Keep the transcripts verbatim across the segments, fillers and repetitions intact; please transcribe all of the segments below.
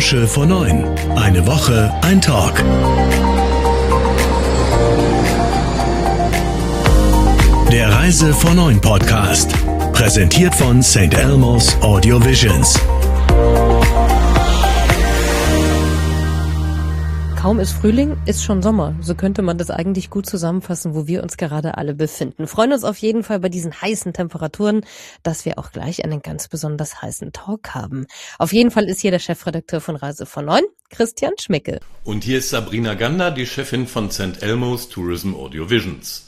Branche vor neun. Eine Woche, ein Talk. Der Reise vor neun Podcast. Präsentiert von Saint Elmo's Audio Visions. Kaum ist Frühling, ist schon Sommer. So könnte man das eigentlich gut zusammenfassen, wo wir uns gerade alle befinden. Freuen uns auf jeden Fall bei diesen heißen Temperaturen, dass wir auch gleich einen ganz besonders heißen Talk haben. Auf jeden Fall ist hier der Chefredakteur von Reise vor neun, Christian Schmickel. Und hier ist Sabrina Gander, die Chefin von Saint Elmo's Tourism Audio Visions.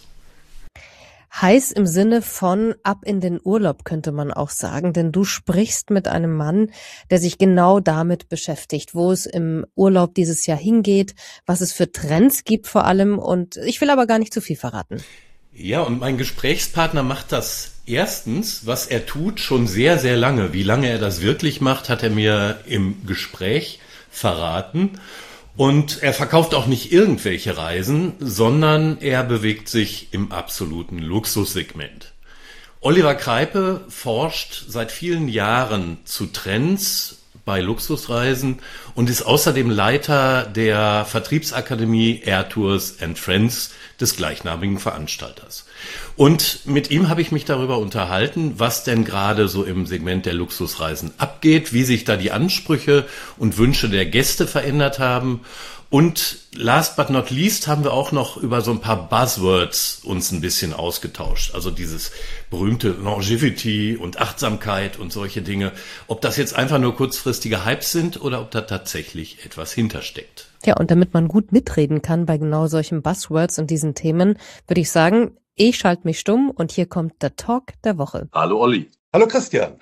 Heiß im Sinne von ab in den Urlaub, könnte man auch sagen, denn du sprichst mit einem Mann, der sich genau damit beschäftigt, wo es im Urlaub dieses Jahr hingeht, was es für Trends gibt vor allem, und ich will aber gar nicht zu viel verraten. Ja, und mein Gesprächspartner macht das erstens, was er tut, schon sehr, sehr lange. Wie lange er das wirklich macht, hat er mir im Gespräch verraten. Und er verkauft auch nicht irgendwelche Reisen, sondern er bewegt sich im absoluten Luxussegment. Oliver Kreipe forscht seit vielen Jahren zu Trends bei Luxusreisen und ist außerdem Leiter der Vertriebsakademie Air Tours and Friends des gleichnamigen Veranstalters. Und mit ihm habe ich mich darüber unterhalten, was denn gerade so im Segment der Luxusreisen abgeht, wie sich da die Ansprüche und Wünsche der Gäste verändert haben. Und last but not least haben wir auch noch über so ein paar Buzzwords uns ein bisschen ausgetauscht. Also dieses berühmte Longevity und Achtsamkeit und solche Dinge. Ob das jetzt einfach nur kurzfristige Hypes sind oder ob da tatsächlich etwas hintersteckt. Ja, und damit man gut mitreden kann bei genau solchen Buzzwords und diesen Themen, würde ich sagen, ich schalte mich stumm und hier kommt der Talk der Woche. Hallo Olli. Hallo Christian.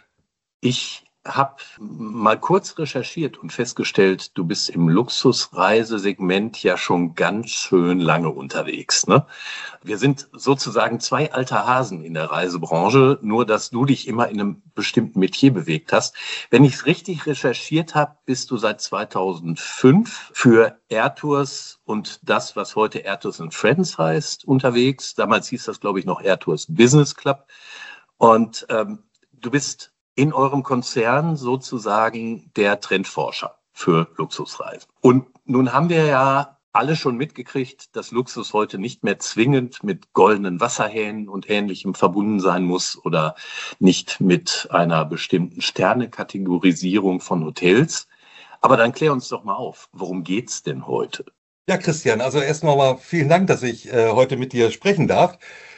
Ich habe mal kurz recherchiert und festgestellt, du bist im Luxusreisesegment ja schon ganz schön lange unterwegs, ne? Wir sind sozusagen zwei alte Hasen in der Reisebranche, nur dass du dich immer in einem bestimmten Metier bewegt hast. Wenn ich es richtig recherchiert habe, bist du seit zweitausendfünf für Air Tours und das, was heute Air Tours and Friends heißt, unterwegs. Damals hieß das, glaube ich, noch Air Tours Business Club. Und ähm, du bist in eurem Konzern sozusagen der Trendforscher für Luxusreisen. Und nun haben wir ja alle schon mitgekriegt, dass Luxus heute nicht mehr zwingend mit goldenen Wasserhähnen und Ähnlichem verbunden sein muss oder nicht mit einer bestimmten Sternekategorisierung von Hotels. Aber dann klär uns doch mal auf, worum geht's denn heute? Ja, Christian, also erst nochmal vielen Dank, dass ich äh, heute mit dir sprechen darf.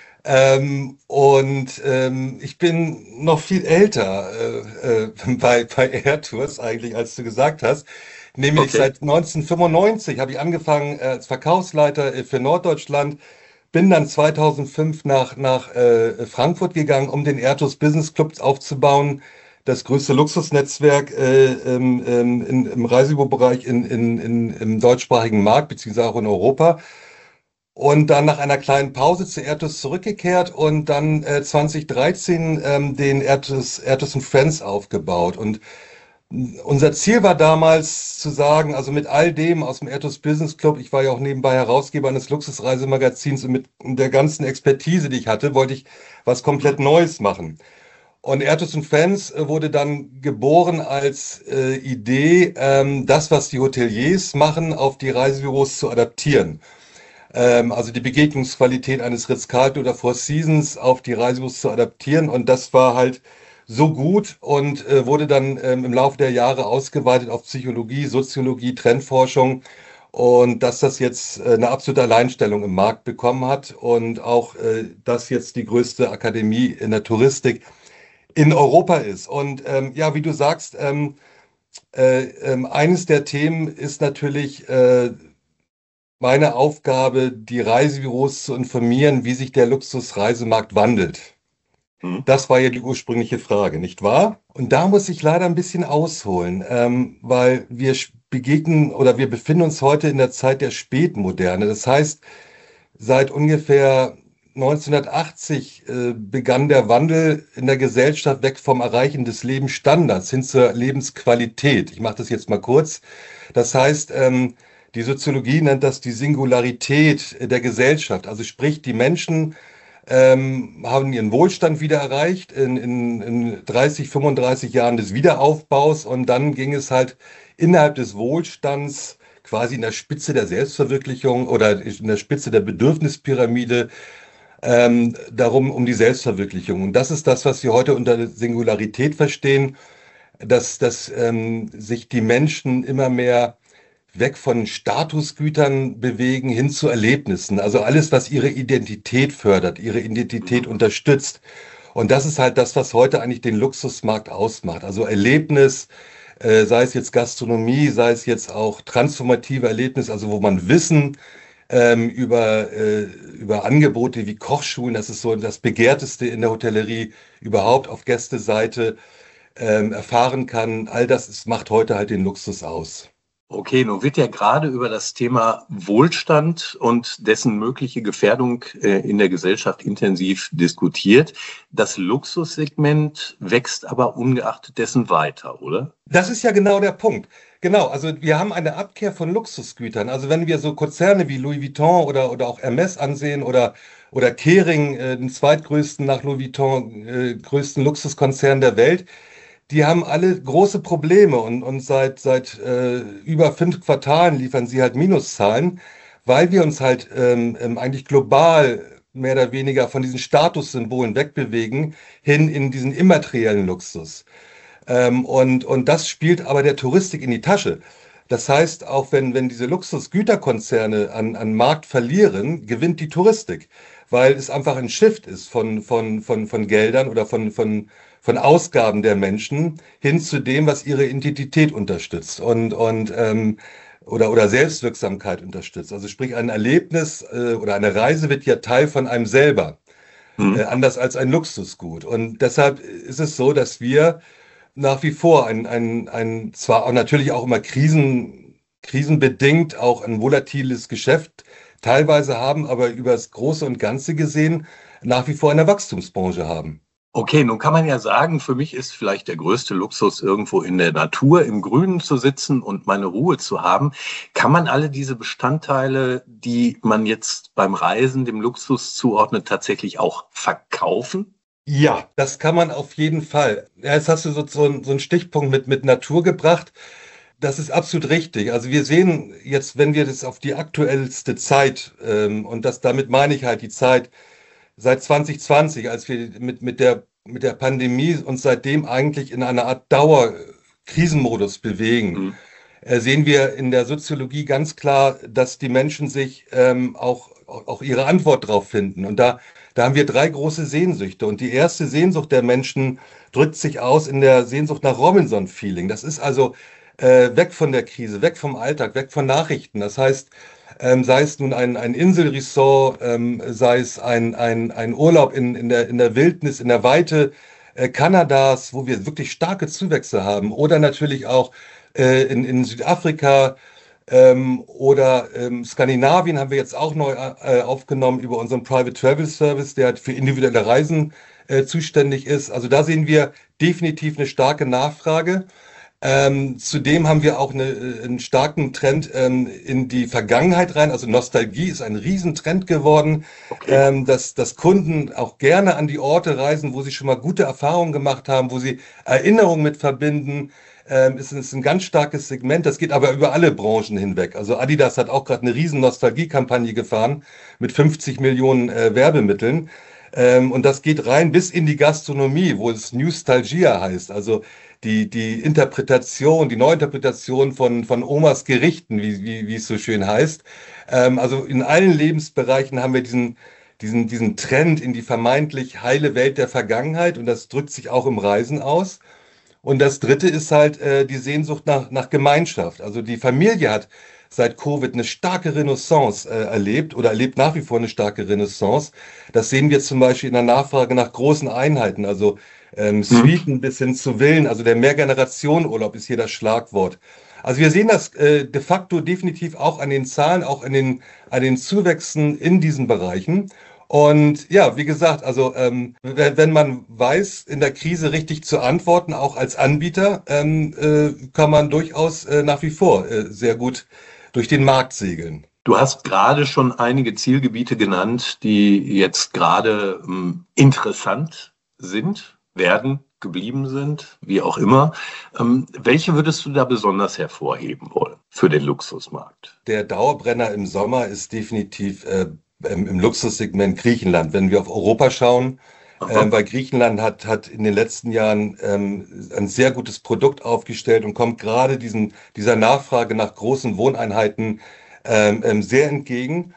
Ähm, und ähm, ich bin noch viel älter äh, äh, bei, bei Air Tours eigentlich, als du gesagt hast. Nämlich okay. Seit neunzehnhundertfünfundneunzig habe ich angefangen äh, als Verkaufsleiter äh, für Norddeutschland, bin dann zweitausendfünf nach, nach äh, Frankfurt gegangen, um den Air Tours Business Club aufzubauen. Das größte Luxusnetzwerk äh, ähm, in, im Reisebürobereich in, in, in, im deutschsprachigen Markt, beziehungsweise auch in Europa. Und dann nach einer kleinen Pause zu Air Tours zurückgekehrt und dann äh, zweitausenddreizehn ähm, den Air Tours, Air Tours and Friends aufgebaut. Und unser Ziel war damals zu sagen, also mit all dem aus dem Air Tours Business Club, ich war ja auch nebenbei Herausgeber eines Luxusreisemagazins und mit der ganzen Expertise, die ich hatte, wollte ich was komplett Neues machen. Und Air Tours and Friends wurde dann geboren als äh, Idee, ähm, das, was die Hoteliers machen, auf die Reisebüros zu adaptieren. Also die Begegnungsqualität eines Ritz-Carlton oder Four Seasons auf die Reisebüros zu adaptieren. Und das war halt so gut und äh, wurde dann ähm, im Laufe der Jahre ausgeweitet auf Psychologie, Soziologie, Trendforschung. Und dass das jetzt äh, eine absolute Alleinstellung im Markt bekommen hat und auch äh, das jetzt die größte Akademie in der Touristik in Europa ist. Und ähm, ja, wie du sagst, ähm, äh, äh, eines der Themen ist natürlich äh, meine Aufgabe, die Reisebüros zu informieren, wie sich der Luxusreisemarkt wandelt. Mhm. Das war ja die ursprüngliche Frage, nicht wahr? Und da muss ich leider ein bisschen ausholen, ähm, weil wir begegnen oder wir befinden uns heute in der Zeit der Spätmoderne. Das heißt, seit ungefähr neunzehnhundertachtzig äh, begann der Wandel in der Gesellschaft weg vom Erreichen des Lebensstandards hin zur Lebensqualität. Ich mache das jetzt mal kurz. Das heißt, ähm, die Soziologie nennt das die Singularität der Gesellschaft. Also sprich, die Menschen ähm, haben ihren Wohlstand wieder erreicht in, in, in dreißig, fünfunddreißig Jahren des Wiederaufbaus, und dann ging es halt innerhalb des Wohlstands quasi in der Spitze der Selbstverwirklichung oder in der Spitze der Bedürfnispyramide ähm, darum, um die Selbstverwirklichung. Und das ist das, was wir heute unter Singularität verstehen, dass, dass ähm, sich die Menschen immer mehr weg von Statusgütern bewegen hin zu Erlebnissen. Also alles, was ihre Identität fördert, ihre Identität unterstützt. Und das ist halt das, was heute eigentlich den Luxusmarkt ausmacht. Also Erlebnis, äh, sei es jetzt Gastronomie, sei es jetzt auch transformative Erlebnis, also wo man Wissen ähm, über, äh, über Angebote wie Kochschulen, das ist so das Begehrteste in der Hotellerie überhaupt auf Gästeseite, ähm, erfahren kann. All das ist, macht heute halt den Luxus aus. Okay, nun wird ja gerade über das Thema Wohlstand und dessen mögliche Gefährdung äh, in der Gesellschaft intensiv diskutiert. Das Luxussegment wächst aber ungeachtet dessen weiter, oder? Das ist ja genau der Punkt. Genau, also wir haben eine Abkehr von Luxusgütern. Also wenn wir so Konzerne wie Louis Vuitton oder, oder auch Hermès ansehen oder, oder Kering, äh, den zweitgrößten nach Louis Vuitton, äh, größten Luxuskonzern der Welt, die haben alle große Probleme, und, und seit, seit äh, über fünf Quartalen liefern sie halt Minuszahlen, weil wir uns halt ähm, ähm, eigentlich global mehr oder weniger von diesen Statussymbolen wegbewegen, hin in diesen immateriellen Luxus. Ähm, und, und das spielt aber der Touristik in die Tasche. Das heißt, auch wenn, wenn diese Luxusgüterkonzerne an, an Markt verlieren, gewinnt die Touristik, weil es einfach ein Shift ist von, von, von, von Geldern oder von, von, von Ausgaben der Menschen hin zu dem, was ihre Identität unterstützt und, und ähm, oder, oder Selbstwirksamkeit unterstützt. Also sprich, ein Erlebnis äh, oder eine Reise wird ja Teil von einem selber, Mhm. äh, anders als ein Luxusgut. Und deshalb ist es so, dass wir nach wie vor ein, ein, ein zwar auch natürlich auch immer Krisen, krisenbedingt auch ein volatiles Geschäft teilweise haben, aber über das Große und Ganze gesehen nach wie vor eine Wachstumsbranche haben. Okay, nun kann man ja sagen, für mich ist vielleicht der größte Luxus, irgendwo in der Natur, im Grünen zu sitzen und meine Ruhe zu haben. Kann man alle diese Bestandteile, die man jetzt beim Reisen dem Luxus zuordnet, tatsächlich auch verkaufen? Ja, das kann man auf jeden Fall. Ja, jetzt hast du so, so, einen- so einen Stichpunkt mit, mit Natur gebracht. Das ist absolut richtig. Also wir sehen jetzt, wenn wir das auf die aktuellste Zeit, ähm, und das damit meine ich halt die Zeit seit zwanzig zwanzig, als wir mit, mit der, mit der Pandemie uns seitdem eigentlich in einer Art Dauerkrisenmodus bewegen, Mhm. äh, sehen wir in der Soziologie ganz klar, dass die Menschen sich ähm, auch, auch auch ihre Antwort drauf finden. Und da, da haben wir drei große Sehnsüchte. Und die erste Sehnsucht der Menschen drückt sich aus in der Sehnsucht nach Robinson-Feeling. Das ist also äh, weg von der Krise, weg vom Alltag, weg von Nachrichten. Das heißt, ähm, sei es nun ein, ein Inselresort, ähm, sei es ein, ein, ein Urlaub in, in der, in der Wildnis, in der Weite äh, Kanadas, wo wir wirklich starke Zuwächse haben, oder natürlich auch äh, in, in Südafrika ähm, oder ähm, Skandinavien haben wir jetzt auch neu äh, aufgenommen über unseren Private Travel Service, der halt für individuelle Reisen äh, zuständig ist. Also da sehen wir definitiv eine starke Nachfrage. Ähm, zudem haben wir auch eine, äh, einen starken Trend ähm, in die Vergangenheit rein. Also Nostalgie ist ein Riesentrend geworden, Okay. ähm, dass, dass Kunden auch gerne an die Orte reisen, wo sie schon mal gute Erfahrungen gemacht haben, wo sie Erinnerungen mit verbinden. Ähm, ist, ist ein ganz starkes Segment. Das geht aber über alle Branchen hinweg. Also Adidas hat auch gerade eine riesen Nostalgiekampagne gefahren mit fünfzig Millionen äh, Werbemitteln. Ähm, und das geht rein bis in die Gastronomie, wo es Nostalgia heißt. Also die, die Interpretation, die Neuinterpretation von, von Omas Gerichten, wie, wie, wie es so schön heißt. Ähm, also in allen Lebensbereichen haben wir diesen, diesen, diesen Trend in die vermeintlich heile Welt der Vergangenheit, und das drückt sich auch im Reisen aus. Und das Dritte ist halt äh, die Sehnsucht nach, nach Gemeinschaft. Also die Familie hat seit Covid eine starke Renaissance äh, erlebt oder erlebt nach wie vor eine starke Renaissance. Das sehen wir zum Beispiel in der Nachfrage nach großen Einheiten, also ähm, Suiten bis hin zu Villen. Also der Mehrgenerationenurlaub ist hier das Schlagwort. Also wir sehen das äh, de facto definitiv auch an den Zahlen, auch an den, an den Zuwächsen in diesen Bereichen. Und ja, wie gesagt, also ähm, wenn, wenn man weiß, in der Krise richtig zu antworten, auch als Anbieter, ähm, äh, kann man durchaus äh, nach wie vor äh, sehr gut durch den Markt segeln. Du hast gerade schon einige Zielgebiete genannt, die jetzt gerade ähm, interessant sind, werden, geblieben sind, wie auch immer. Ähm, welche würdest du da besonders hervorheben wollen für den Luxusmarkt? Der Dauerbrenner im Sommer ist definitiv äh, im, im Luxussegment Griechenland. Wenn wir auf Europa schauen, äh, weil Griechenland hat, hat in den letzten Jahren ähm, ein sehr gutes Produkt aufgestellt und kommt gerade diesen, dieser Nachfrage nach großen Wohneinheiten ähm, ähm, sehr entgegen.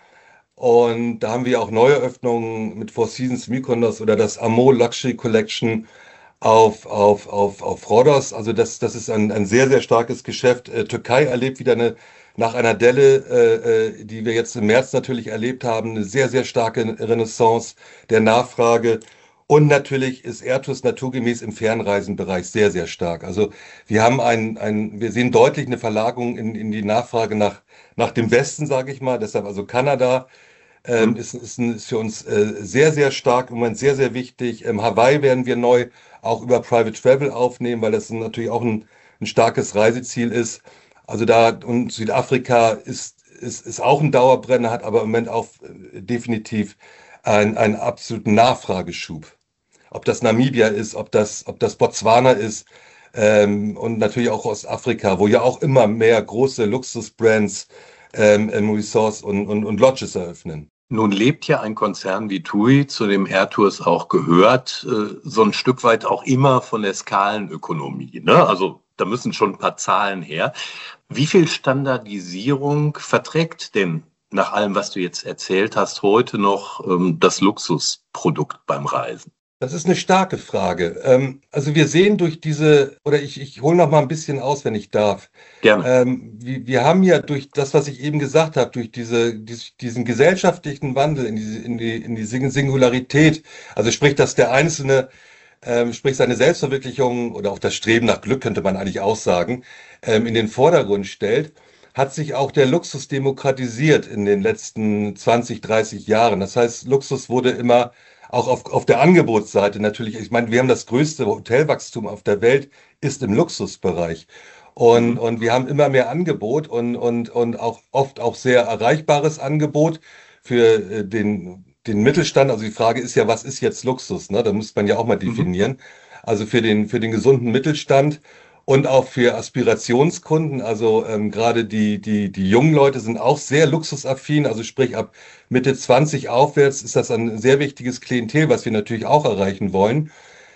Und da haben wir auch Neueröffnungen mit Four Seasons Mykonos oder das Amo Luxury Collection auf, auf, auf, auf Rhodos. Also das, das ist ein, ein sehr, sehr starkes Geschäft. Äh, Türkei erlebt wieder eine, nach einer Delle, äh, äh, die wir jetzt im März natürlich erlebt haben, eine sehr, sehr starke Renaissance der Nachfrage. Und natürlich ist Ertus naturgemäß im Fernreisenbereich sehr, sehr stark. Also wir haben ein, ein, wir sehen deutlich eine Verlagerung in, in die Nachfrage nach, nach dem Westen, sage ich mal. Deshalb also Kanada ähm, ist, ist, ist für uns äh, sehr, sehr stark, im Moment sehr, sehr wichtig. Ähm, Hawaii werden wir neu auch über Private Travel aufnehmen, weil das natürlich auch ein, ein starkes Reiseziel ist. Also da, und Südafrika ist, ist, ist auch ein Dauerbrenner, hat aber im Moment auch äh, definitiv einen, einen absoluten Nachfrageschub. Ob das Namibia ist, ob das, ob das Botswana ist, ähm, und natürlich auch Ostafrika, wo ja auch immer mehr große Luxusbrands ähm, ähm, Resorts und, und, und Lodges eröffnen. Nun lebt ja ein Konzern wie TUI, zu dem Airtours auch gehört, äh, so ein Stück weit auch immer von der Skalenökonomie, ne? Also da müssen schon ein paar Zahlen her. Wie viel Standardisierung verträgt denn nach allem, was du jetzt erzählt hast, heute noch ähm, das Luxusprodukt beim Reisen? Das ist eine starke Frage. Ähm, also wir sehen durch diese, oder ich, ich hole noch mal ein bisschen aus, wenn ich darf. Gerne. Ähm, wir, wir haben ja durch das, was ich eben gesagt habe, durch diese, dies- diesen gesellschaftlichen Wandel in die, in die, in die Sing- Singularität, also sprich, dass der Einzelne, ähm, sprich seine Selbstverwirklichung oder auch das Streben nach Glück, könnte man eigentlich auch sagen, ähm, in den Vordergrund stellt, hat sich auch der Luxus demokratisiert in den letzten zwanzig, dreißig Jahren. Das heißt, Luxus wurde immer auch auf, auf der Angebotsseite natürlich, ich meine, wir haben das größte Hotelwachstum auf der Welt, ist im Luxusbereich. Und, Mhm. und wir haben immer mehr Angebot und, und, und auch oft auch sehr erreichbares Angebot für äh, den, den Mittelstand. Also die Frage ist ja, was ist jetzt Luxus? Ne? Da muss man ja auch mal Mhm. definieren. Also für den, für den gesunden Mittelstand und auch für Aspirationskunden. Also ähm, gerade die, die, die jungen Leute sind auch sehr luxusaffin. Also sprich ab Mitte zwanzig aufwärts ist das ein sehr wichtiges Klientel, was wir natürlich auch erreichen wollen.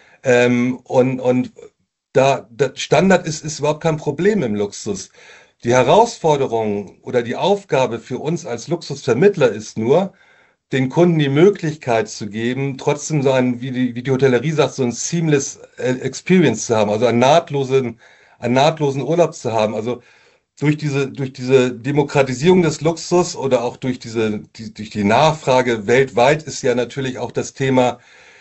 Ähm, und, und da, da Standard ist, ist überhaupt kein Problem im Luxus. Die Herausforderung oder die Aufgabe für uns als Luxusvermittler ist nur, den Kunden die Möglichkeit zu geben, trotzdem so ein, wie die, wie die Hotellerie sagt, so ein seamless äh, Experience zu haben, also einen nahtlosen, einen nahtlosen Urlaub zu haben. Also durch diese, durch diese Demokratisierung des Luxus oder auch durch diese, die, durch die Nachfrage weltweit ist ja natürlich auch das Thema,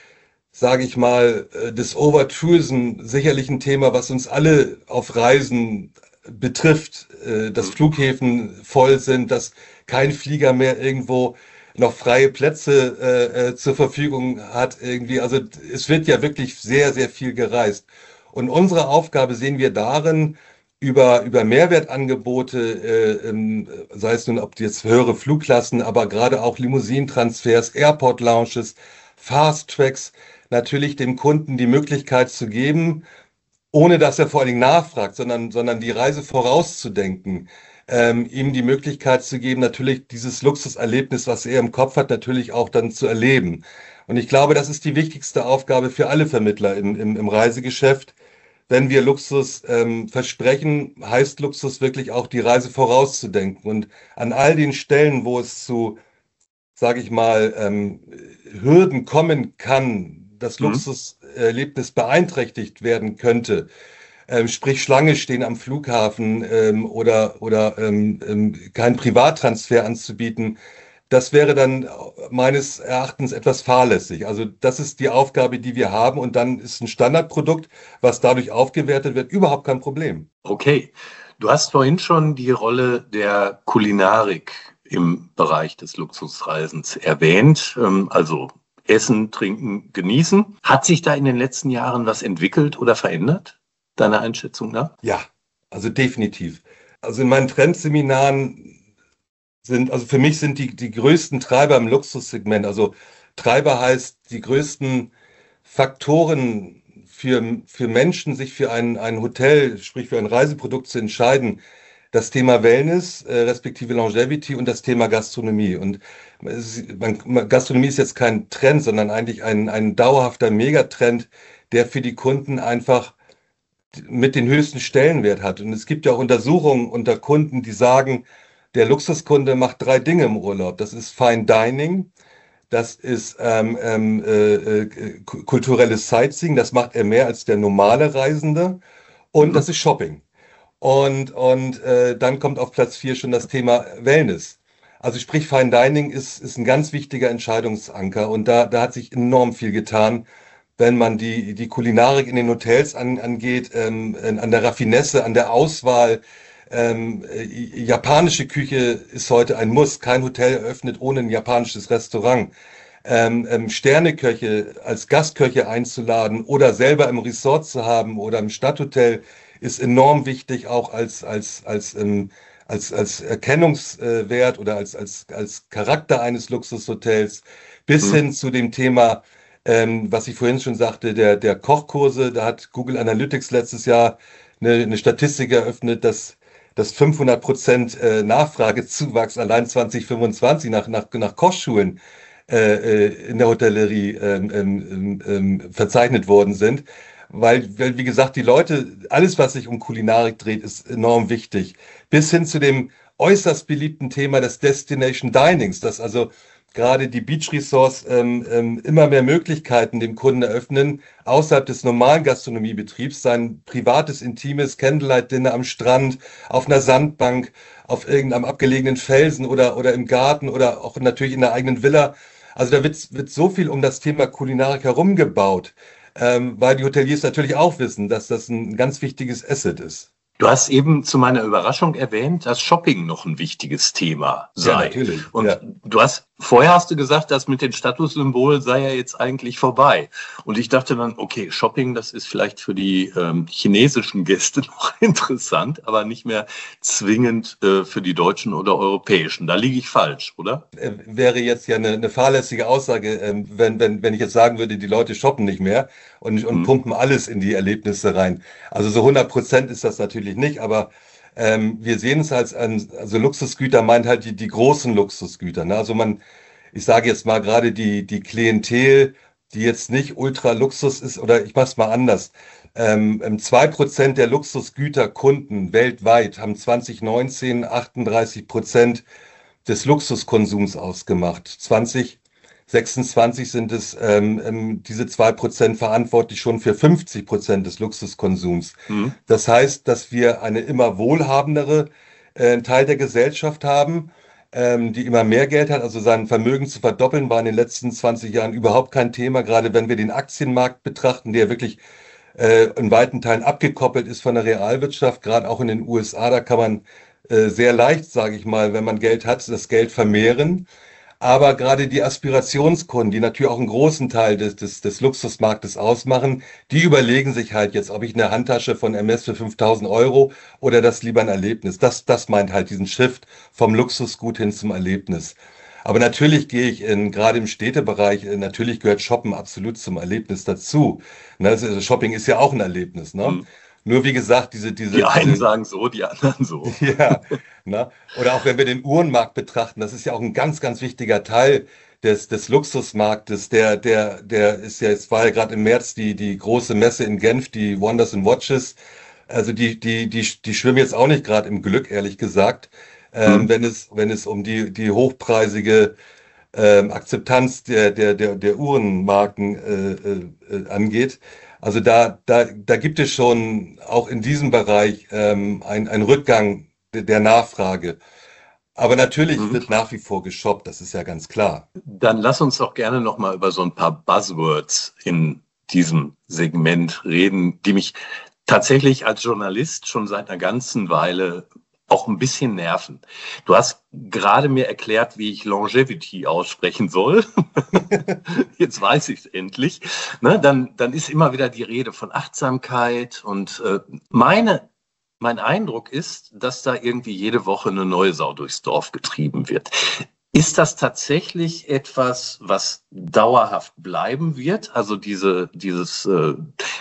sage ich mal, äh, des Overtourism sicherlich ein Thema, was uns alle auf Reisen betrifft, äh, dass Flughäfen voll sind, dass kein Flieger mehr irgendwo noch freie Plätze äh, äh, zur Verfügung hat irgendwie. Also es wird ja wirklich sehr, sehr viel gereist. Und unsere Aufgabe sehen wir darin, über, über Mehrwertangebote, äh, ähm, sei es nun, ob die jetzt höhere Flugklassen, aber gerade auch Limousinentransfers, Airport Lounges, Fast Tracks, natürlich dem Kunden die Möglichkeit zu geben, ohne dass er vor allen Dingen nachfragt, sondern, sondern die Reise vorauszudenken, ähm, ihm die Möglichkeit zu geben, natürlich dieses Luxuserlebnis, was er im Kopf hat, natürlich auch dann zu erleben. Und ich glaube, das ist die wichtigste Aufgabe für alle Vermittler im, im, im Reisegeschäft. Wenn wir Luxus ähm, versprechen, heißt Luxus wirklich auch die Reise vorauszudenken. Und an all den Stellen, wo es zu, sage ich mal, ähm, Hürden kommen kann, das Mhm. Luxuserlebnis beeinträchtigt werden könnte, ähm, sprich Schlange stehen am Flughafen ähm, oder, oder ähm, ähm, keinen Privattransfer anzubieten, das wäre dann meines Erachtens etwas fahrlässig. Also das ist die Aufgabe, die wir haben und dann ist ein Standardprodukt, was dadurch aufgewertet wird, überhaupt kein Problem. Okay. Du hast vorhin schon die Rolle der Kulinarik im Bereich des Luxusreisens erwähnt. Ähm, Also Essen, Trinken, Genießen. Hat sich da in den letzten Jahren was entwickelt oder verändert, deiner Einschätzung nach? Ja, also definitiv. Also in meinen Trendseminaren sind, also für mich sind die, die größten Treiber im Luxussegment, also Treiber heißt die größten Faktoren für, für Menschen, sich für ein, ein Hotel, sprich für ein Reiseprodukt zu entscheiden, das Thema Wellness, äh, respektive Longevity und das Thema Gastronomie. Und es ist, man, Gastronomie ist jetzt kein Trend, sondern eigentlich ein, ein dauerhafter Megatrend, der für die Kunden einfach mit den höchsten Stellenwert hat. Und es gibt ja auch Untersuchungen unter Kunden, die sagen, der Luxuskunde macht drei Dinge im Urlaub. Das ist Fine Dining, das ist ähm, ähm, äh, äh, kulturelles Sightseeing, das macht er mehr als der normale Reisende. Und mhm. das ist Shopping. Und, und äh, dann kommt auf Platz vier schon das Thema Wellness. Also sprich, Fine Dining ist, ist ein ganz wichtiger Entscheidungsanker. Und da, da hat sich enorm viel getan, wenn man die, die Kulinarik in den Hotels an, angeht, ähm, an der Raffinesse, an der Auswahl. Ähm, äh, japanische Küche ist heute ein Muss. Kein Hotel eröffnet ohne ein japanisches Restaurant. Ähm, ähm, Sterneköche als Gastköche einzuladen oder selber im Resort zu haben oder im Stadthotel ist enorm wichtig, auch als, als, als, ähm, als, als Erkennungswert oder als, als, als Charakter eines Luxushotels, bis mhm. hin zu dem Thema, ähm, was ich vorhin schon sagte, der, der Kochkurse. Da hat Google Analytics letztes Jahr eine, eine Statistik eröffnet, dass, dass fünfhundert Prozent äh, Nachfragezuwachs allein zwanzig fünfundzwanzig nach, nach, nach Kochschulen äh, in der Hotellerie ähm, ähm, ähm, verzeichnet worden sind. Weil, weil, wie gesagt, die Leute, alles, was sich um Kulinarik dreht, ist enorm wichtig. Bis hin zu dem äußerst beliebten Thema des Destination Dinings, dass also gerade die Beach Resorts ähm, ähm, immer mehr Möglichkeiten dem Kunden eröffnen, außerhalb des normalen Gastronomiebetriebs sein privates, intimes Candlelight-Dinner am Strand, auf einer Sandbank, auf irgendeinem abgelegenen Felsen oder, oder im Garten oder auch natürlich in der eigenen Villa. Also da wird, wird so viel um das Thema Kulinarik herumgebaut. Ähm, weil die Hoteliers natürlich auch wissen, dass das ein ganz wichtiges Asset ist. Du hast eben zu meiner Überraschung erwähnt, dass Shopping noch ein wichtiges Thema sei. Ja, natürlich. Und ja. du hast, vorher hast du gesagt, das mit den Statussymbolen sei ja jetzt eigentlich vorbei. Und ich dachte dann, okay, Shopping, das ist vielleicht für die ähm, chinesischen Gäste noch interessant, aber nicht mehr zwingend äh, für die deutschen oder europäischen. Da liege ich falsch, oder? Äh, wäre jetzt ja eine, eine fahrlässige Aussage, äh, wenn, wenn, wenn ich jetzt sagen würde, die Leute shoppen nicht mehr und, und hm. pumpen alles in die Erlebnisse rein. Also so hundert Prozent ist das natürlich nicht, aber ähm, wir sehen es als, also Luxusgüter meint halt die, die großen Luxusgüter. Ne? Also man, ich sage jetzt mal gerade die, die Klientel, die jetzt nicht Ultra-Luxus ist, oder ich mache es mal anders. Ähm, zwei Prozent der Luxusgüterkunden weltweit haben zwanzig neunzehn achtunddreißig Prozent des Luxuskonsums ausgemacht. zwanzig sechsundzwanzig sind es ähm, diese zwei Prozent verantwortlich schon für fünfzig Prozent des Luxuskonsums. Mhm. Das heißt, dass wir eine immer wohlhabendere äh, Teil der Gesellschaft haben, ähm, die immer mehr Geld hat. Also sein Vermögen zu verdoppeln war in den letzten zwanzig Jahren überhaupt kein Thema, gerade wenn wir den Aktienmarkt betrachten, der wirklich äh, in weiten Teilen abgekoppelt ist von der Realwirtschaft, gerade auch in den U S A. Da kann man äh, sehr leicht, sage ich mal, wenn man Geld hat, das Geld vermehren. Aber gerade die Aspirationskunden, die natürlich auch einen großen Teil des, des, des Luxusmarktes ausmachen, die überlegen sich halt jetzt, ob ich eine Handtasche von M S für fünftausend Euro oder das lieber ein Erlebnis. Das, das meint halt diesen Shift vom Luxusgut hin zum Erlebnis. Aber natürlich gehe ich in, gerade im Städtebereich, natürlich gehört Shoppen absolut zum Erlebnis dazu. Ne, also Shopping ist ja auch ein Erlebnis, ne? Mhm. Nur wie gesagt, diese... diese die einen diese, sagen so, die anderen so. Ja, ne? Oder auch wenn wir den Uhrenmarkt betrachten, das ist ja auch ein ganz, ganz wichtiger Teil des, des Luxusmarktes. Der, der, der ist ja, es war ja gerade im März die, die große Messe in Genf, die Wonders and Watches. Also die, die, die, die schwimmen jetzt auch nicht gerade im Glück, ehrlich gesagt, ähm, mhm. wenn es, wenn es um die, die hochpreisige ähm, Akzeptanz der, der, der, der Uhrenmarken äh, äh, angeht. Also da, da, da gibt es schon auch in diesem Bereich ähm, einen Rückgang de, der Nachfrage. Aber natürlich mhm. wird nach wie vor geshoppt, das ist ja ganz klar. Dann lass uns doch gerne nochmal über so ein paar Buzzwords in diesem Segment reden, die mich tatsächlich als Journalist schon seit einer ganzen Weile auch ein bisschen nerven. Du hast gerade mir erklärt, wie ich Longevity aussprechen soll. Jetzt weiß ich es endlich. Ne, dann, dann ist immer wieder die Rede von Achtsamkeit. Und äh, meine Mein Eindruck ist, dass da irgendwie jede Woche eine neue Sau durchs Dorf getrieben wird. Ist das tatsächlich etwas, was dauerhaft bleiben wird? Also diese, dieses äh,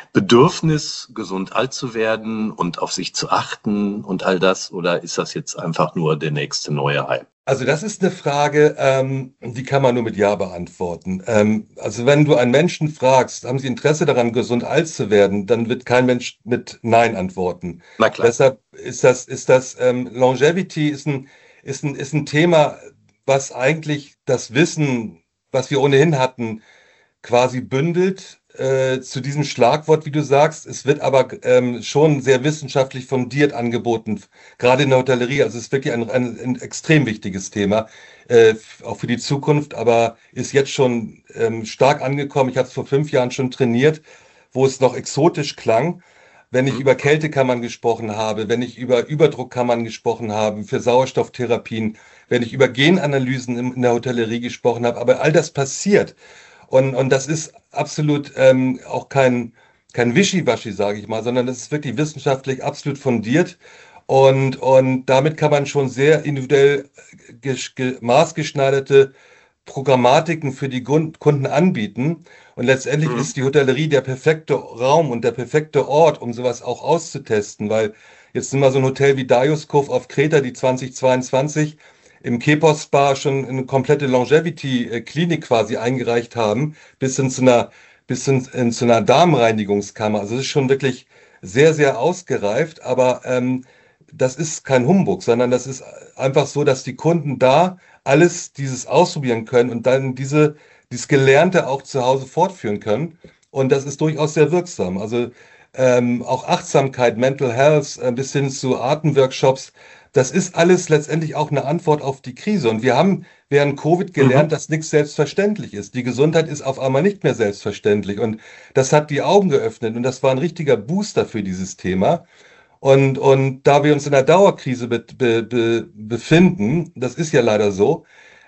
Bedürfnis, gesund alt zu werden und auf sich zu achten und all das? Oder ist das jetzt einfach nur der nächste neue Hype? Also das ist eine Frage, ähm, die kann man nur mit Ja beantworten. Ähm, also wenn du einen Menschen fragst, haben Sie Interesse daran, gesund alt zu werden, dann wird kein Mensch mit Nein antworten. Na klar. Deshalb ist das, ist das ähm, Longevity ist ein, ist ein, ist ein Thema, was eigentlich das Wissen, was wir ohnehin hatten, quasi bündelt äh, zu diesem Schlagwort, wie du sagst. Es wird aber ähm, schon sehr wissenschaftlich fundiert angeboten, gerade in der Hotellerie. Also es ist wirklich ein, ein, ein extrem wichtiges Thema, äh, auch für die Zukunft, aber ist jetzt schon ähm, stark angekommen. Ich habe es vor fünf Jahren schon trainiert, wo es noch exotisch klang. Wenn ich Mhm. über Kältekammern gesprochen habe, wenn ich über Überdruckkammern gesprochen habe, für Sauerstofftherapien, wenn ich über Genanalysen in der Hotellerie gesprochen habe, aber all das passiert. Und, und das ist absolut ähm, auch kein, kein Wischiwaschi, sage ich mal, sondern das ist wirklich wissenschaftlich absolut fundiert. Und, und damit kann man schon sehr individuell ges- ge- maßgeschneiderte Programmatiken für die Gun- Kunden anbieten. Und letztendlich Mhm. ist die Hotellerie der perfekte Raum und der perfekte Ort, um sowas auch auszutesten, weil jetzt sind wir so ein Hotel wie Dios Cove auf Kreta, die zweitausendzweiundzwanzig im Kepos Spa schon eine komplette Longevity-Klinik quasi eingereicht haben, bis hin zu einer, bis hin, hin zu einer Darmreinigungskammer. Also es ist schon wirklich sehr, sehr ausgereift, aber ähm, das ist kein Humbug, sondern das ist einfach so, dass die Kunden da alles dieses ausprobieren können und dann diese, dieses Gelernte auch zu Hause fortführen können. Und das ist durchaus sehr wirksam. Also ähm, auch Achtsamkeit, Mental Health, äh, bis hin zu Atemworkshops, das ist alles letztendlich auch eine Antwort auf die Krise. Und wir haben während Covid gelernt, Mhm. dass nichts selbstverständlich ist. Die Gesundheit ist auf einmal nicht mehr selbstverständlich. Und das hat die Augen geöffnet. Und das war ein richtiger Booster für dieses Thema. Und, und da wir uns in einer Dauerkrise be, be, be, befinden, das ist ja leider so,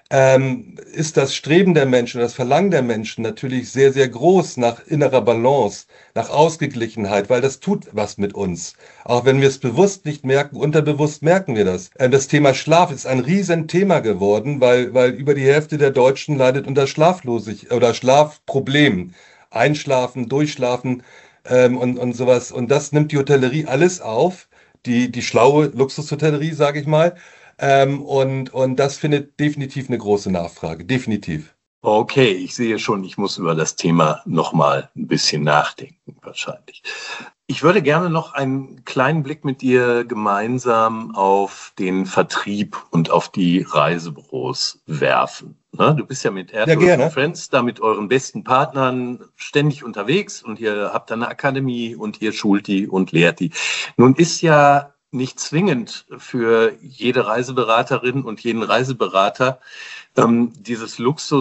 ähm, ist das Streben der Menschen, das Verlangen der Menschen natürlich sehr, sehr groß nach innerer Balance, nach Ausgeglichenheit, weil das tut was mit uns. Auch wenn wir es bewusst nicht merken, unterbewusst merken wir das. Ähm, das Thema Schlaf ist ein Riesenthema geworden, weil, weil über die Hälfte der Deutschen leidet unter Schlaflosigkeit oder Schlafproblemen. Einschlafen, durchschlafen ähm, und, und sowas. Und das nimmt die Hotellerie alles auf, die, die schlaue Luxushotellerie, sage ich mal. Ähm, und, und das findet definitiv eine große Nachfrage, definitiv. Okay, ich sehe schon, ich muss über das Thema nochmal ein bisschen nachdenken, wahrscheinlich. Ich würde gerne noch einen kleinen Blick mit dir gemeinsam auf den Vertrieb und auf die Reisebüros werfen. Ne? Du bist ja mit Air Ja, Tours gerne. and Friends, da mit euren besten Partnern ständig unterwegs und ihr habt eine Akademie und ihr schult die und lehrt die. Nun ist ja nicht zwingend für jede Reiseberaterin und jeden Reiseberater ähm, dieses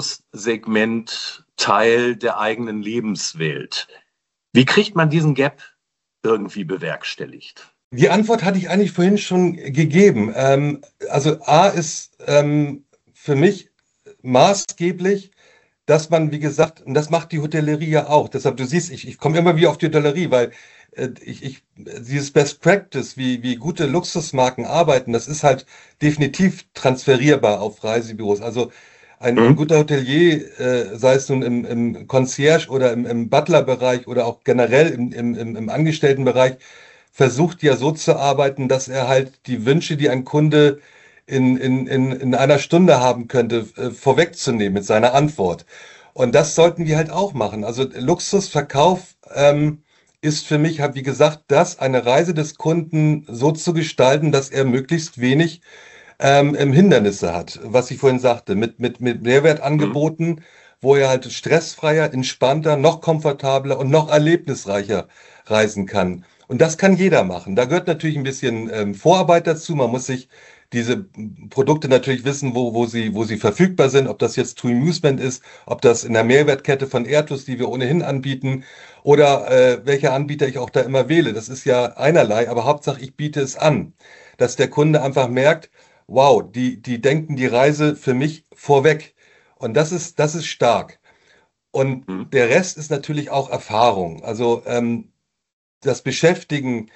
Luxussegment Teil der eigenen Lebenswelt. Wie kriegt man diesen Gap irgendwie bewerkstelligt? Die Antwort hatte ich eigentlich vorhin schon gegeben. Ähm, also A ist ähm, für mich maßgeblich, dass man, wie gesagt, und das macht die Hotellerie ja auch. Deshalb, du siehst, ich, ich komme immer wieder auf die Hotellerie, weil äh, ich, ich, dieses Best Practice, wie, wie gute Luxusmarken arbeiten, das ist halt definitiv transferierbar auf Reisebüros. Also ein, ein Mhm. guter Hotelier, äh, sei es nun im, im Concierge oder im, im Butler-Bereich oder auch generell im, im, im, im Angestelltenbereich, versucht ja so zu arbeiten, dass er halt die Wünsche, die ein Kunde in, in, in, in einer Stunde haben könnte, äh, vorwegzunehmen mit seiner Antwort. Und das sollten wir halt auch machen. Also Luxusverkauf ähm, ist für mich, wie gesagt, das, eine Reise des Kunden so zu gestalten, dass er möglichst wenig ähm, ähm, Hindernisse hat, was ich vorhin sagte, mit, mit, mit Mhm. Mehrwertangeboten, wo er halt stressfreier, entspannter, noch komfortabler und noch erlebnisreicher reisen kann. Und das kann jeder machen. Da gehört natürlich ein bisschen ähm, Vorarbeit dazu. Man muss sich diese Produkte natürlich wissen, wo, wo sie, wo sie verfügbar sind, ob das jetzt To Amusement ist, ob das in der Mehrwertkette von Airtus, die wir ohnehin anbieten, oder äh, welcher Anbieter ich auch da immer wähle. Das ist ja einerlei, aber Hauptsache ich biete es an, dass der Kunde einfach merkt, wow, die, die denken die Reise für mich vorweg. Und das ist, das ist stark. Und Mhm. der Rest ist natürlich auch Erfahrung. Also ähm, das Beschäftigen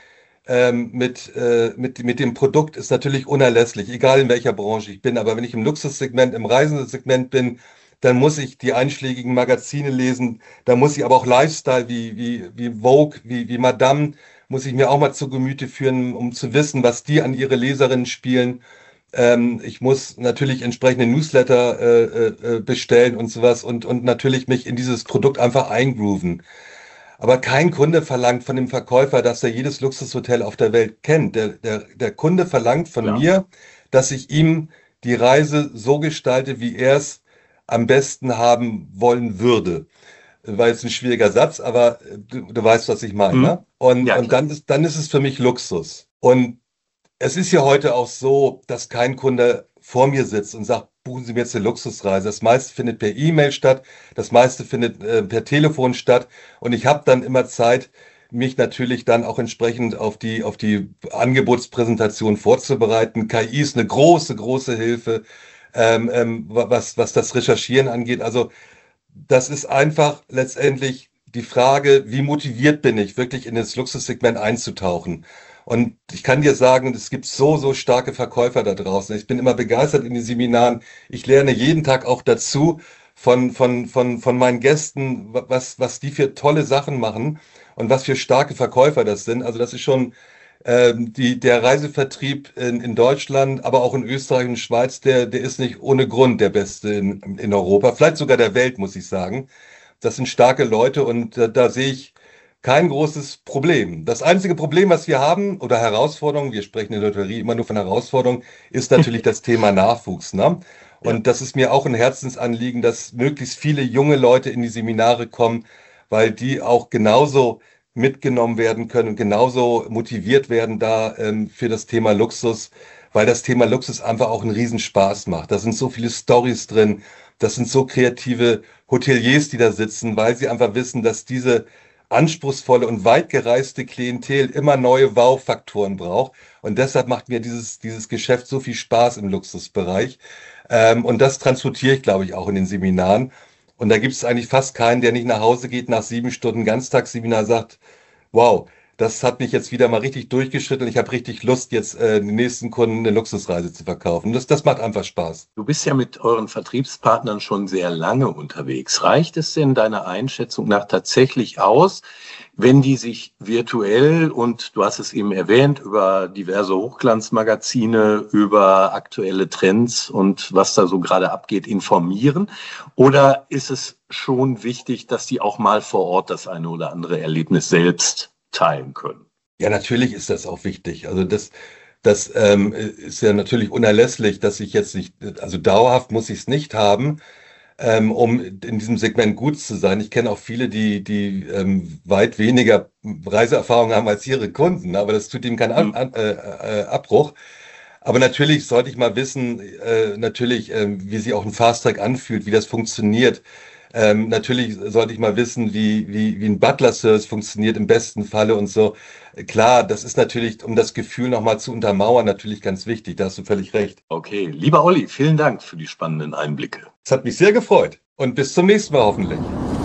ähm, mit, äh, mit, mit dem Produkt ist natürlich unerlässlich, egal in welcher Branche ich bin. Aber wenn ich im Luxussegment, im Reisensegment bin, dann muss ich die einschlägigen Magazine lesen, da muss ich aber auch Lifestyle wie, wie, wie Vogue, wie, wie Madame, muss ich mir auch mal zu Gemüte führen, um zu wissen, was die an ihre Leserinnen spielen. Ähm, ich muss natürlich entsprechende Newsletter äh, äh, bestellen und sowas und, und natürlich mich in dieses Produkt einfach eingrooven. Aber kein Kunde verlangt von dem Verkäufer, dass er jedes Luxushotel auf der Welt kennt. Der, der, der Kunde verlangt von Ja. mir, dass ich ihm die Reise so gestalte, wie er es am besten haben wollen würde. War jetzt ein schwieriger Satz, aber du, du weißt, was ich meine. Mhm. Ne? Und, Ja, und klar. dann ist, dann ist es für mich Luxus. Und es ist ja heute auch so, dass kein Kunde vor mir sitzt und sagt, buchen Sie mir jetzt eine Luxusreise. Das meiste findet per E-Mail statt, das meiste findet äh, per Telefon statt. Und ich habe dann immer Zeit, mich natürlich dann auch entsprechend auf die, auf die Angebotspräsentation vorzubereiten. K I ist eine große, große Hilfe, ähm, ähm, was, was das Recherchieren angeht. Also das ist einfach letztendlich die Frage, wie motiviert bin ich, wirklich in das Luxussegment einzutauchen. Und ich kann dir sagen, es gibt so, so starke Verkäufer da draußen. Ich bin immer begeistert in den Seminaren. Ich lerne jeden Tag auch dazu von, von, von, von meinen Gästen, was, was die für tolle Sachen machen und was für starke Verkäufer das sind. Also das ist schon ähm, die, der Reisevertrieb in, in Deutschland, aber auch in Österreich und Schweiz, der, der ist nicht ohne Grund der beste in, in Europa, vielleicht sogar der Welt, muss ich sagen. Das sind starke Leute und äh, da sehe ich kein großes Problem. Das einzige Problem, was wir haben, oder Herausforderung, wir sprechen in der Lotterie immer nur von Herausforderung, ist natürlich das Thema Nachwuchs. Ne? Und Ja. das ist mir auch ein Herzensanliegen, dass möglichst viele junge Leute in die Seminare kommen, weil die auch genauso mitgenommen werden können und genauso motiviert werden da ähm, für das Thema Luxus, weil das Thema Luxus einfach auch einen Riesenspaß macht. Da sind so viele Storys drin, das sind so kreative Hoteliers, die da sitzen, weil sie einfach wissen, dass diese anspruchsvolle und weit gereiste Klientel immer neue Wow-Faktoren braucht. Und deshalb macht mir dieses, dieses Geschäft so viel Spaß im Luxusbereich. Ähm, und das transportiere ich, glaube ich, auch in den Seminaren. Und da gibt es eigentlich fast keinen, der nicht nach Hause geht nach sieben Stunden Ganztagsseminar, sagt, wow, das hat mich jetzt wieder mal richtig durchgeschüttelt. Ich habe richtig Lust, jetzt äh, den nächsten Kunden eine Luxusreise zu verkaufen. Das, das macht einfach Spaß. Du bist ja mit euren Vertriebspartnern schon sehr lange unterwegs. Reicht es denn deiner Einschätzung nach tatsächlich aus, wenn die sich virtuell und du hast es eben erwähnt, über diverse Hochglanzmagazine, über aktuelle Trends und was da so gerade abgeht, informieren? Oder ist es schon wichtig, dass die auch mal vor Ort das eine oder andere Erlebnis selbst teilen können? Ja, natürlich ist das auch wichtig. Also das, das ähm, ist ja natürlich unerlässlich, dass ich jetzt nicht, also dauerhaft muss ich es nicht haben, ähm, um in diesem Segment gut zu sein. Ich kenne auch viele, die, die ähm, weit weniger Reiseerfahrung haben als ihre Kunden, aber das tut ihnen keinen An, an, äh, äh, Abbruch. Aber natürlich sollte ich mal wissen, äh, natürlich, äh, wie sich auch ein Fast-Track anfühlt, wie das funktioniert. Ähm, natürlich sollte ich mal wissen, wie, wie, wie ein Butler-Service funktioniert im besten Falle und so. Klar, das ist natürlich, um das Gefühl nochmal zu untermauern, natürlich ganz wichtig. Da hast du völlig recht. Okay, lieber Olli, vielen Dank für die spannenden Einblicke. Es hat mich sehr gefreut und bis zum nächsten Mal hoffentlich.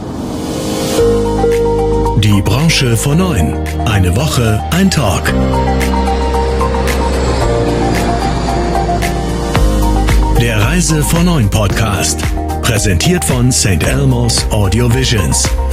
Die Branche vor neun. Eine Woche, ein Talk. Der Reise vor neun Podcast. Präsentiert von Saint Elmo's Audio Visions.